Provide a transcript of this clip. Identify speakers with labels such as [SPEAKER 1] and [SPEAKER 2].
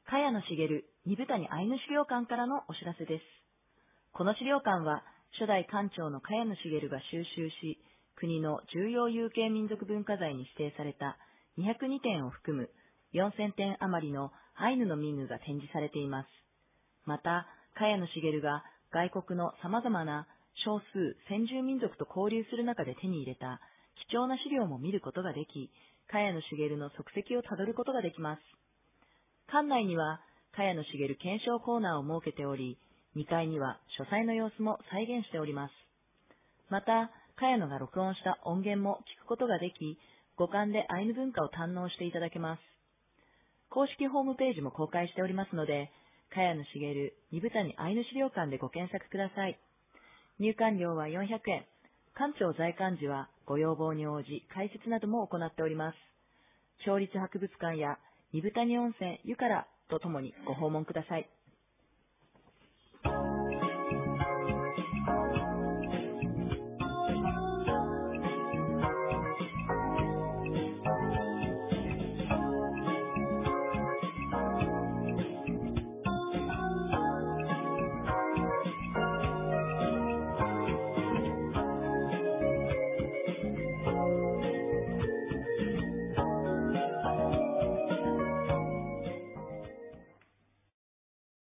[SPEAKER 1] 茅野茂二部谷アイヌ資料館からのお知らせです。この資料館は、初代館長の茅野茂が収集し、国の重要有形民族文化財に指定された202点を含む4000点余りのアイヌの民具が展示されています。また、茅野茂が外国の様々な少数先住民族と交流する中で手に入れた貴重な資料も見ることができ、茅野茂の足跡をたどることができます。館内には茅野茂検証コーナーを設けており、2階には書斎の様子も再現しております。また、茅野が録音した音源も聞くことができ、五感でアイヌ文化を堪能していただけます。公式ホームページも公開しておりますので、茅野茂二部谷アイヌ資料館でご検索ください。入館料は400円。館長在館時はご要望に応じ解説なども行っております。町立博物館や二部谷温泉湯からとともにご訪問ください。